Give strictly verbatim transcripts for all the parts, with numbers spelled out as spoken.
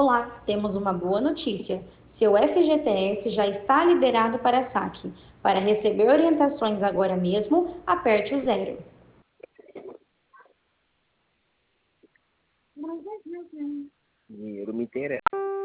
Olá, temos uma boa notícia. Seu F G T S já está liberado para saque. Para receber orientações agora mesmo, aperte o zero. Dinheiro me interessa.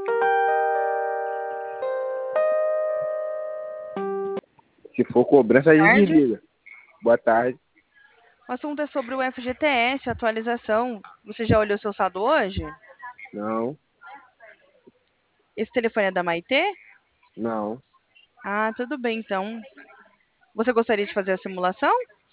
Se for cobrança, a gente Tarde. desliga. Boa tarde. O assunto é sobre o F G T S, atualização. Você já olhou seu saldo hoje? Não, Esse telefone é da Maitê? não. Ah, tudo bem, então. Você gostaria de fazer a simulação?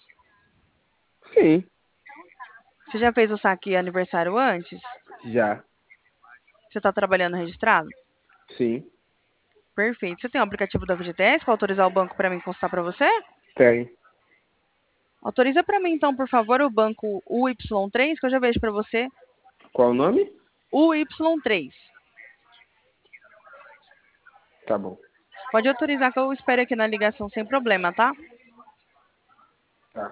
Sim, Você já fez o saque aniversário antes? já. Você está trabalhando registrado? Sim, Perfeito. Você tem o aplicativo do F G T S para autorizar o banco para mim consultar para você? tem. Autoriza para mim, então, por favor, o banco U Y três, que eu já vejo para você. Qual o nome? U Y três. Tá bom. Pode autorizar que eu espere aqui na ligação sem problema, tá? Tá.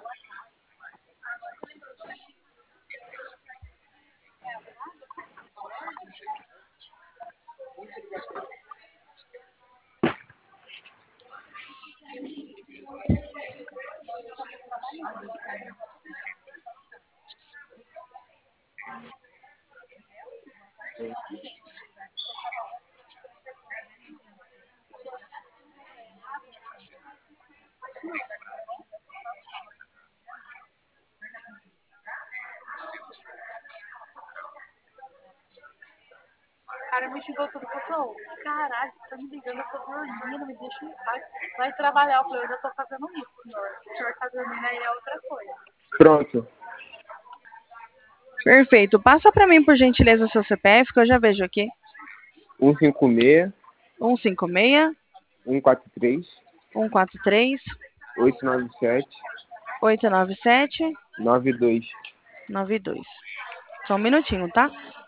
O cara me xingou tudo, falou, caralho, você tá me ligando, eu tô dormindo, me deixa em paz. Vai trabalhar. Eu falei, eu já tô fazendo isso, senhor. O senhor tá dormindo aí é outra coisa. Pronto. Perfeito. Passa para mim, por gentileza, o seu C P F, que eu já vejo aqui. um cinco seis, um cinco seis, um quatro três, um quatro três, oito nove sete, oito nove sete, nove dois. nove dois. Só um minutinho, tá?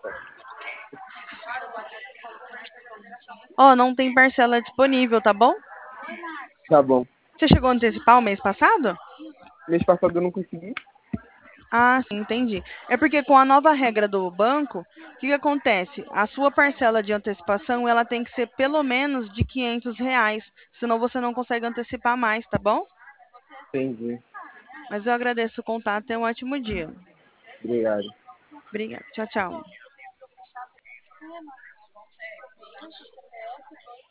Ó, não tem parcela disponível, tá bom? Tá bom. Você chegou a antecipar o mês passado? Mês passado eu não consegui. Ah, sim, entendi. É porque com a nova regra do banco, o que que acontece? A sua parcela de antecipação, ela tem que ser pelo menos de quinhentos reais, senão você não consegue antecipar mais, tá bom? Entendi. Mas eu agradeço o contato, tenha um ótimo dia. Obrigado. Obrigada. Tchau, tchau.